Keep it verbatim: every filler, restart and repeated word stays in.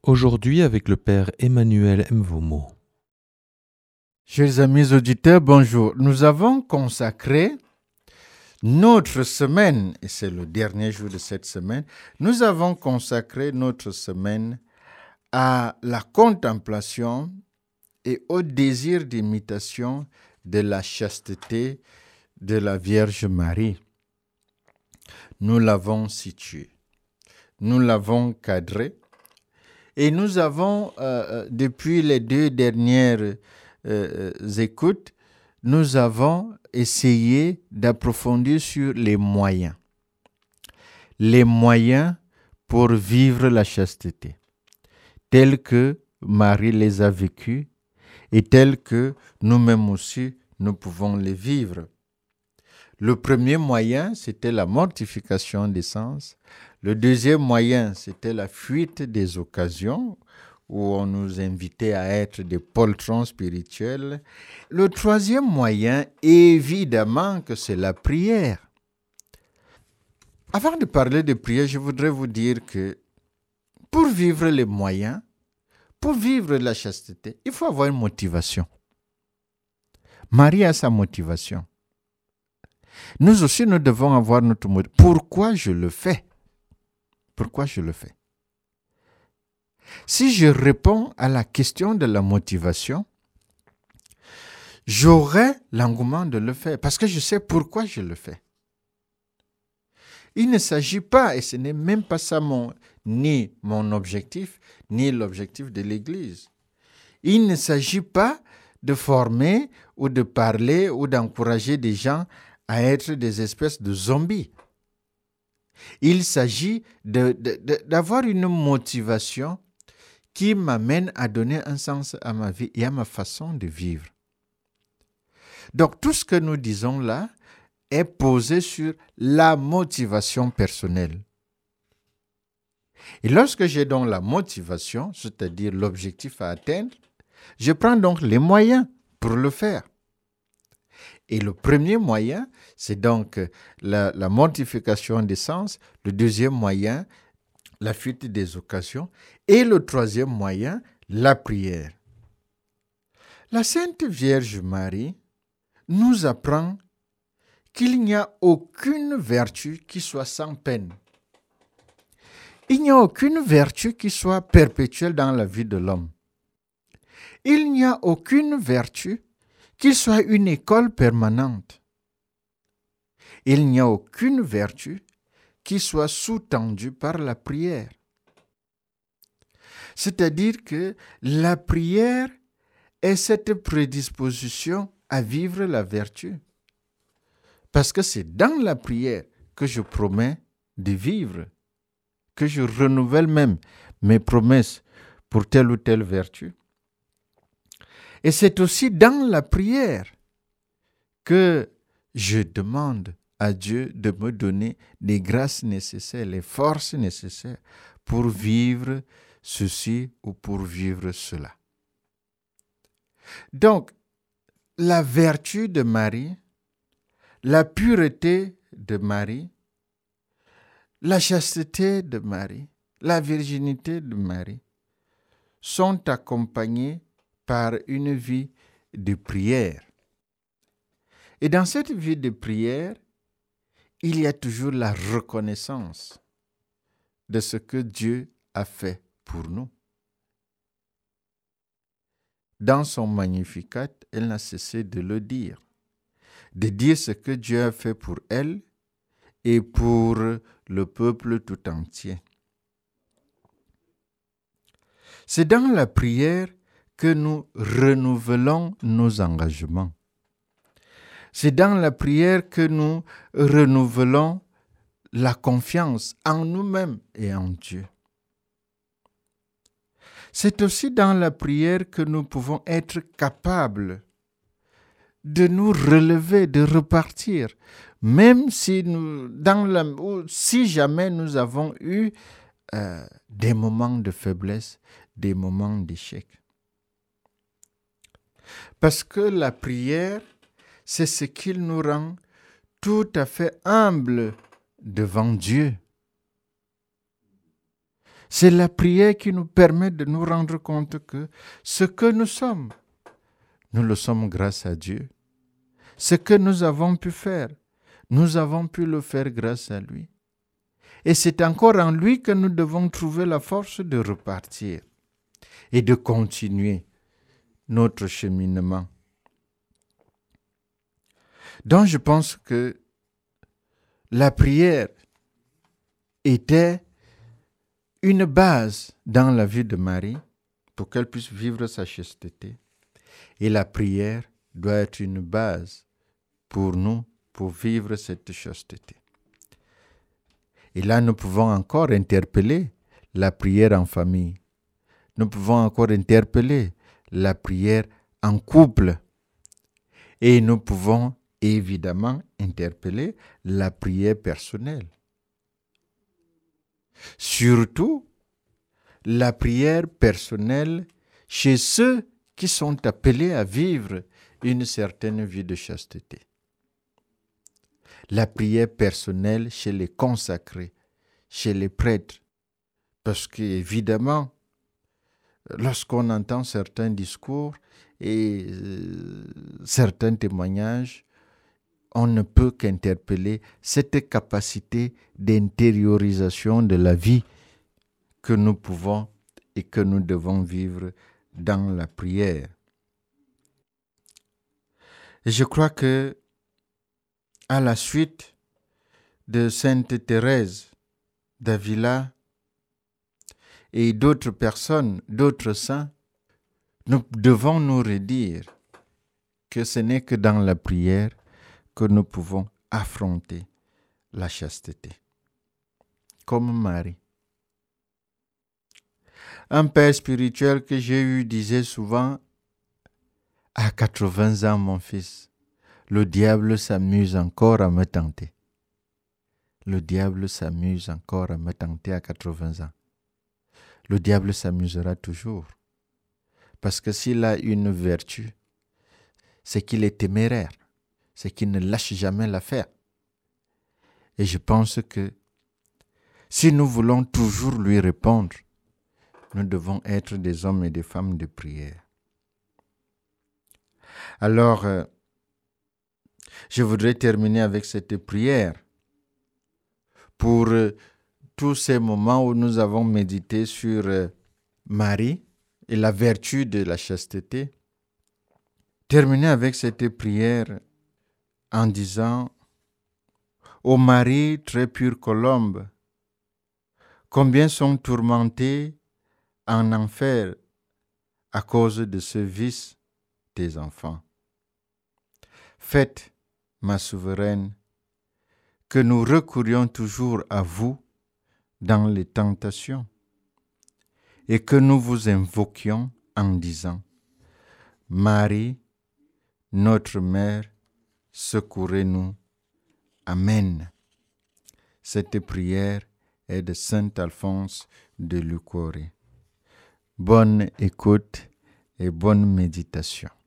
Aujourd'hui avec le Père Emmanuel Mvomo. Chers amis auditeurs, bonjour. Nous avons consacré notre semaine, et c'est le dernier jour de cette semaine, nous avons consacré notre semaine à la contemplation et au désir d'imitation de la chasteté de la Vierge Marie. Nous l'avons situé, nous l'avons cadré, et nous avons, euh, depuis les deux dernières euh, écoutes, nous avons essayé d'approfondir sur les moyens. Les moyens pour vivre la chasteté, tels que Marie les a vécus et tels que nous-mêmes aussi, nous pouvons les vivre. Le premier moyen, c'était la mortification des sens. Le deuxième moyen, c'était la fuite des occasions, où on nous invitait à être des poltrons spirituels. Le troisième moyen, évidemment que c'est la prière. Avant de parler de prière, je voudrais vous dire que pour vivre les moyens, pour vivre la chasteté, il faut avoir une motivation. Marie a sa motivation. Nous aussi, nous devons avoir notre motivation. Pourquoi je le fais? Pourquoi je le fais? Si je réponds à la question de la motivation, j'aurai l'engouement de le faire parce que je sais pourquoi je le fais. Il ne s'agit pas, et ce n'est même pas ça mon, ni mon objectif, ni l'objectif de l'Église. Il ne s'agit pas de former ou de parler ou d'encourager des gens à être des espèces de zombies. Il s'agit de, de, de, d'avoir une motivation qui m'amène à donner un sens à ma vie et à ma façon de vivre. Donc tout ce que nous disons là est posé sur la motivation personnelle. Et lorsque j'ai donc la motivation, c'est-à-dire l'objectif à atteindre, je prends donc les moyens pour le faire. Et le premier moyen, c'est donc la, la mortification des sens. Le deuxième moyen, la fuite des occasions. Et le troisième moyen, la prière. La Sainte Vierge Marie nous apprend qu'il n'y a aucune vertu qui soit sans peine. Il n'y a aucune vertu qui soit perpétuelle dans la vie de l'homme. Il n'y a aucune vertu qui soit une école permanente. Il n'y a aucune vertu qui soit sous-tendue par la prière. C'est-à-dire que la prière est cette prédisposition à vivre la vertu. Parce que c'est dans la prière que je promets de vivre, que je renouvelle même mes promesses pour telle ou telle vertu. Et c'est aussi dans la prière que je demande à Dieu de me donner les grâces nécessaires, les forces nécessaires pour vivre ceci ou pour vivre cela. Donc, la vertu de Marie, la pureté de Marie, la chasteté de Marie, la virginité de Marie sont accompagnées par une vie de prière. Et dans cette vie de prière, il y a toujours la reconnaissance de ce que Dieu a fait pour nous. Dans son Magnificat, elle n'a cessé de le dire, de dire ce que Dieu a fait pour elle et pour le peuple tout entier. C'est dans la prière que nous renouvelons nos engagements. C'est dans la prière que nous renouvelons la confiance en nous-mêmes et en Dieu. C'est aussi dans la prière que nous pouvons être capables de nous relever, de repartir, même si, nous, dans la, si jamais nous avons eu euh, des moments de faiblesse, des moments d'échec. Parce que la prière, c'est ce qui nous rend tout à fait humbles devant Dieu. C'est la prière qui nous permet de nous rendre compte que ce que nous sommes, nous le sommes grâce à Dieu. Ce que nous avons pu faire, nous avons pu le faire grâce à lui. Et c'est encore en lui que nous devons trouver la force de repartir et de continuer notre cheminement. Donc je pense que la prière était une base dans la vie de Marie pour qu'elle puisse vivre sa chasteté. Et la prière doit être une base pour nous, pour vivre cette chasteté. Et là, nous pouvons encore interpeller la prière en famille. Nous pouvons encore interpeller la prière en couple. Et nous pouvons évidemment interpeller la prière personnelle. Surtout, la prière personnelle chez ceux qui sont appelés à vivre une certaine vie de chasteté. La prière personnelle chez les consacrés, chez les prêtres. Parce qu'évidemment, lorsqu'on entend certains discours et euh, certains témoignages, on ne peut qu'interpeller cette capacité d'intériorisation de la vie que nous pouvons et que nous devons vivre dans la prière. Et je crois que à la suite de Sainte Thérèse d'Avila et d'autres personnes, d'autres saints, nous devons nous redire que ce n'est que dans la prière que nous pouvons affronter la chasteté. Comme Marie. Un père spirituel que j'ai eu disait souvent, à quatre-vingts ans, mon fils, le diable s'amuse encore à me tenter. Le diable s'amuse encore à me tenter à quatre-vingts ans. Le diable s'amusera toujours. Parce que s'il a une vertu, c'est qu'il est téméraire. C'est qu'il ne lâche jamais l'affaire. Et je pense que si nous voulons toujours lui répondre, nous devons être des hommes et des femmes de prière. Alors, euh, je voudrais terminer avec cette prière pour euh, tous ces moments où nous avons médité sur euh, Marie et la vertu de la chasteté. Terminer avec cette prière en disant « Ô Marie, très pure colombe, combien sont tourmentés en enfer à cause de ce vice tes enfants. Faites, ma souveraine, que nous recourions toujours à vous dans les tentations et que nous vous invoquions en disant « Marie, notre Mère, secourez-nous. Amen. » Cette prière est de saint Alphonse de Liguori. Bonne écoute et bonne méditation.